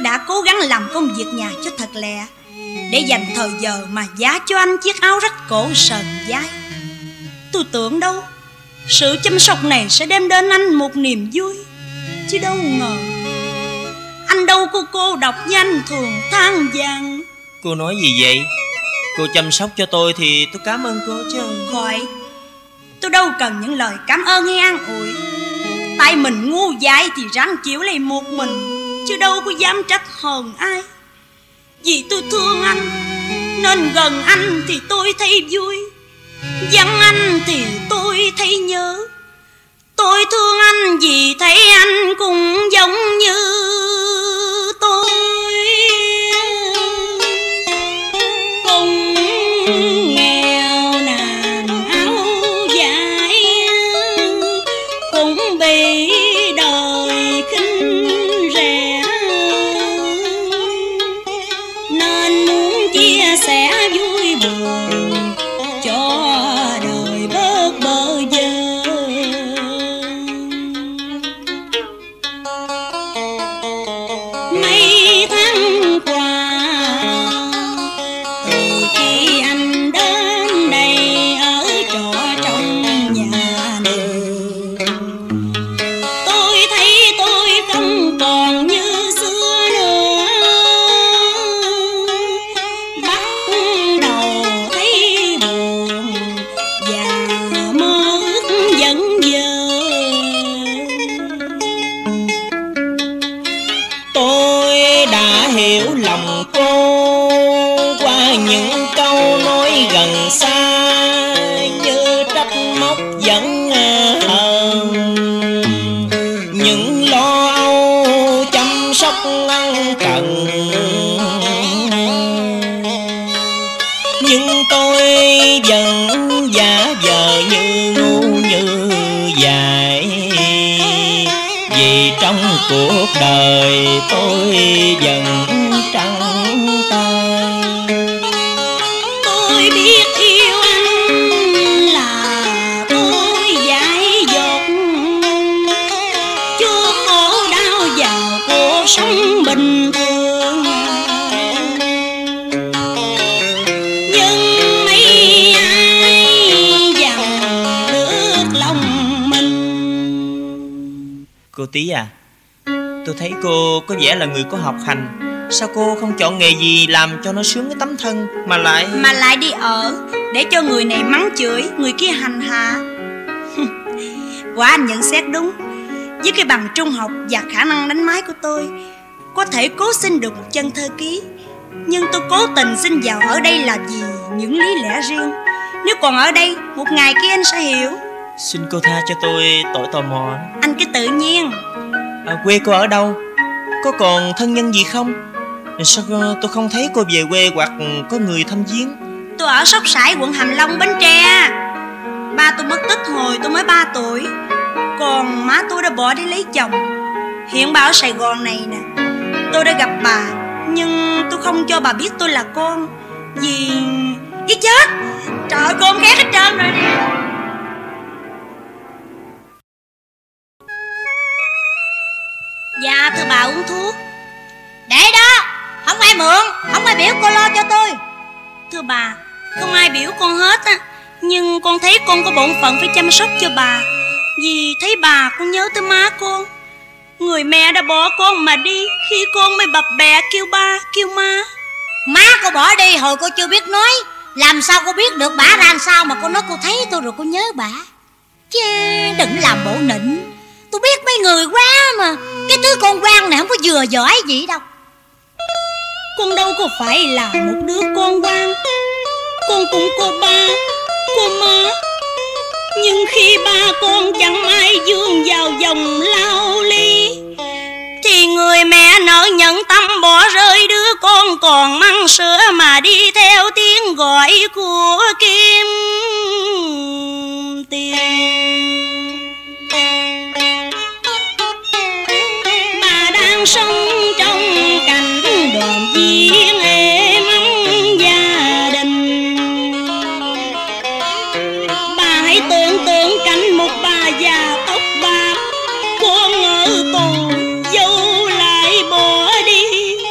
đã cố gắng làm công việc nhà cho thật lẹ, để dành thời giờ mà giá cho anh chiếc áo rách cổ sờn vai. Tôi tưởng đâu sự chăm sóc này sẽ đem đến anh một niềm vui, chứ đâu ngờ anh đâu có cô độc như anh thường than vãn. Cô nói gì vậy? Cô chăm sóc cho tôi thì tôi cảm ơn cô chứ. Khỏi, tôi đâu cần những lời cảm ơn hay an ủi. Tại mình ngu dại thì ráng chịu lấy một mình, chứ đâu có dám trách hờn ai. Vì tôi thương anh nên gần anh thì tôi thấy vui, vắng anh thì tôi thấy nhớ. Tôi thương anh vì thấy anh cũng giống như tôi, cùng nghèo nàn áo dài, cũng bị đời khinh rẻ, nên muốn chia sẻ vui buồn cho đời bớt bơ vơ. Mấy tháng qua từ khi anh đến đây ở trọ trong nhà đường, tôi thấy tôi không còn như xưa nữa. Bắt đầu thấy buồn và mơ ước vẫn vơ. Tôi đã hiểu lòng cô qua những câu nói gần xa, như trách móc vẫn hờn, những lo âu chăm sóc ân cần. Nhưng tôi vẫn giả vờ như ngu như dại, vì trong cuộc đời tôi vẫn trắng tay. Tôi biết yêu anh là tôi dại dột, chưa khổ đau vào cuộc sống bình thường. Nhưng mấy ai dằn nước lòng mình. Cô Tí à, tôi thấy cô có vẻ là người có học hành. Sao cô không chọn nghề gì làm cho nó sướng cái tấm thân mà lại đi ở để cho người này mắng chửi, người kia hành hạ? Quả anh nhận xét đúng. Với cái bằng trung học và khả năng đánh máy của tôi, có thể cố xin được một chân thơ ký. Nhưng tôi cố tình xin vào ở đây là vì những lý lẽ riêng. Nếu còn ở đây, một ngày kia anh sẽ hiểu. Xin cô tha cho tôi tội tò mò. Anh cứ tự nhiên. Quê cô ở đâu? Có còn thân nhân gì không? Sao tôi không thấy cô về quê hoặc có người thăm viếng? Tôi ở Sóc Sải, quận Hàm Long, Bến Tre. Ba tôi mất tích hồi tôi mới 3 tuổi. Còn má tôi đã bỏ đi lấy chồng. Hiện bà ở Sài Gòn này nè. Tôi đã gặp bà, nhưng tôi không cho bà biết tôi là con. Vì... Ý chết! Trời ơi, con ghét hết trơn rồi nè. Dạ thưa bà, uống thuốc. Để đó, không ai mượn, không ai biểu, cô lo cho tôi. Thưa bà, không ai biểu con hết á, nhưng con thấy con có bổn phận phải chăm sóc cho bà. Vì thấy bà con nhớ tới má con. Người mẹ đã bỏ con mà đi khi con mới bập bẹ kêu ba, kêu má. Má cô bỏ đi hồi cô chưa biết nói, làm sao cô biết được bả ra sao mà cô nói cô thấy tôi rồi cô nhớ bả. Chứ đừng làm bộ nịnh. Tôi biết mấy người quá mà. Cái thứ con quan này không có vừa giỏi gì đâu. Con đâu có phải là một đứa con quan. Con cũng có ba, có má. Nhưng khi ba con chẳng ai vương vào dòng lao ly, thì người mẹ nỡ nhận tâm bỏ rơi đứa con còn măng sữa mà đi theo tiếng gọi của kim tiền. Bà đang sống trong cảnh đoàn viên êm ấm gia đình. Bà hãy tưởng tượng cảnh một bà già tóc bạc, con ở tù dâu lại bỏ đi.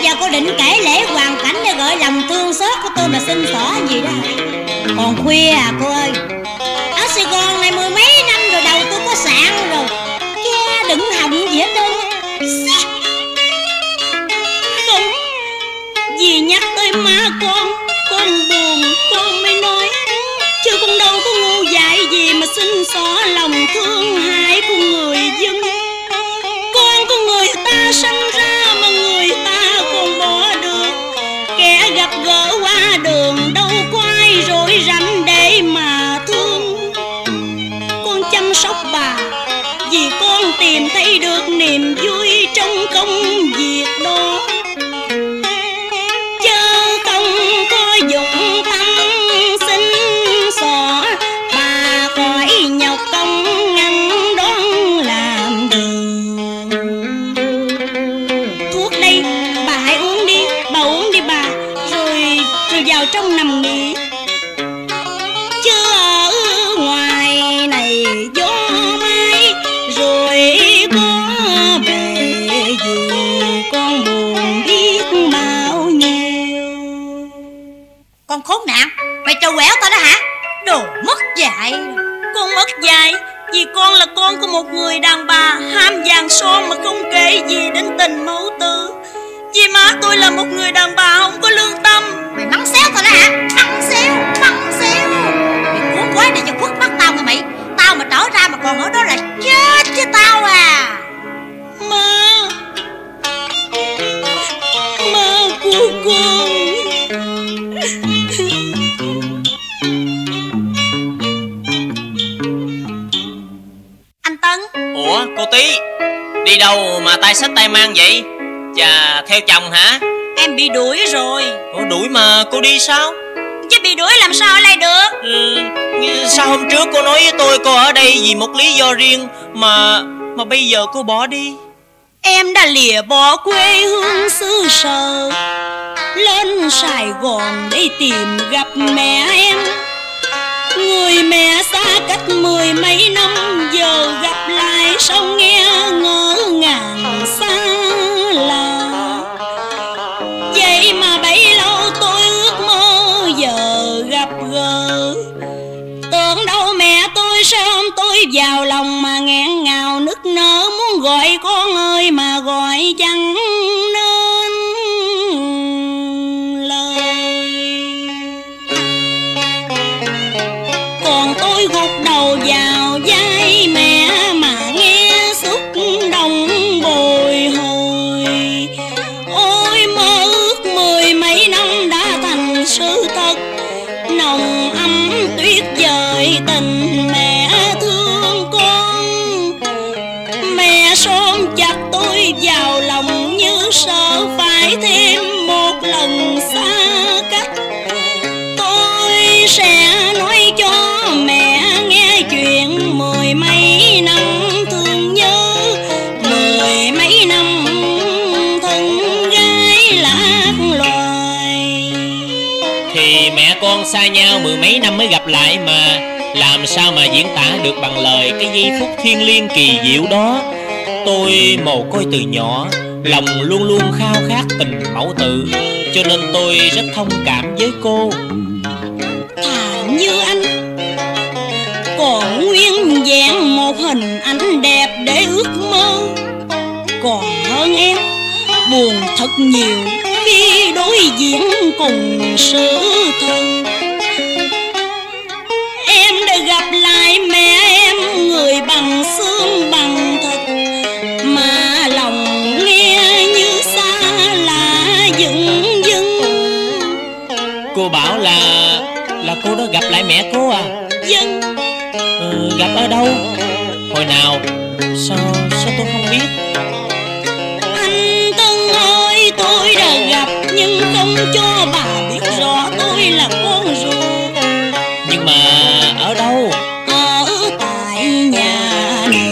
giờ cô định kể lễ hoàn cảnh để gợi lòng thương xót của tôi mà xin xỏ gì đó. Còn khuya à cô ơi. Ở Sài Gòn này mười mấy năm rồi, đầu tôi có sạn rồi. Chứ đừng hòng gì hết trơn. Không, vì nhắc tới má con buồn con mới nói. Chứ con đâu có ngu dại gì mà xin xỏ lòng thương hại của người dân. Con của người ta sanh ra mà người ta còn bỏ được. Kẻ gặp gỡ qua đường đâu có ai rối rắm để mà thương. Con chăm sóc bà vì con tìm thấy được niềm vui trong công việc đó. Chớ không có dụng tâm xin xỏ bà khỏi nhọc công ngăn đón làm đường. Thuốc đây, bà hãy uống đi, bà uống đi bà, rồi vào trong nằm nghỉ. Chứ ở ngoài này gió mây rồi có về gì con buồn biết bao nhiêu. Con khốn nạn, mày trêu quẹo tao đó hả? Đồ mất dạy. Con mất dạy vì con là con của một người đàn bà ham vàng son mà không kể gì đến tình mẫu tử. Vì má tôi là một người đàn bà không có lương tâm. Mày mắng xéo tao đó hả? Mắng xéo. Mày cuốn quái để cho khuất mắt tao nghe mày. Tao mà trở ra mà còn ở đó là chết chứ tao à. Má của con. Anh Tấn. Ủa cô Tí, đi đâu mà tay xách tay mang vậy? Chà, theo chồng hả? Em bị đuổi rồi. Ủa đuổi mà cô đi sao? Chứ bị đuổi làm sao lại được? Sao hôm trước cô nói với tôi cô ở đây vì một lý do riêng mà bây giờ cô bỏ đi? Em đã lìa bỏ quê hương xứ sở lên Sài Gòn để tìm gặp mẹ em. Người mẹ xa cách mười mấy năm, giờ gặp lại sao nghe ngỡ ngàng xa lạ. Vậy mà bấy lâu tôi ước mơ giờ gặp gỡ. Tưởng đâu mẹ tôi sẽ ôm tôi vào lòng mà nghẹn ngào nức nở, muốn gọi con ơi mà gọi chẳng nên lời. Còn tôi gục đầu vào vai mẹ mà nghe xúc động bồi hồi. Ôi mơ ước mười mấy năm đã thành sự thật, nồng ấm tuyệt vời tình mẹ thương con. Mẹ xôm chặt tôi vào lòng như sợ phải thêm một lần xa cách. Tôi sẽ nói cho mẹ nghe chuyện mười mấy năm thương nhớ, mười mấy năm thân gái lạc loài. Thì mẹ con xa nhau mười mấy năm mới gặp lại mà, làm sao mà diễn tả được bằng lời cái giây phút thiêng liêng kỳ diệu đó. Tôi mồ côi từ nhỏ, lòng luôn luôn khao khát tình mẫu tử, cho nên tôi rất thông cảm với cô. Thà như anh còn nguyên vẹn một hình ảnh đẹp để ước mơ, còn hơn em buồn thật nhiều khi đối diện cùng sự thật. Em đã gặp lại mẹ em, người bằng xương bằng thịt, mà lòng nghe như xa lạ dừng dừng. Cô bảo là cô đó gặp lại mẹ cô à? Dân. Gặp ở đâu? Hồi nào? Sao tôi không biết? Anh Tân ơi, tôi đã gặp nhưng không cho bà biết rõ tôi là con ruột. Nhưng mà ở đâu? Ở tại nhà này.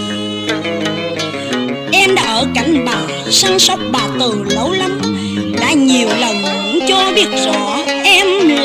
Em đã ở cạnh bà, săn sóc bà từ lâu lắm, đã nhiều lần cho biết rõ em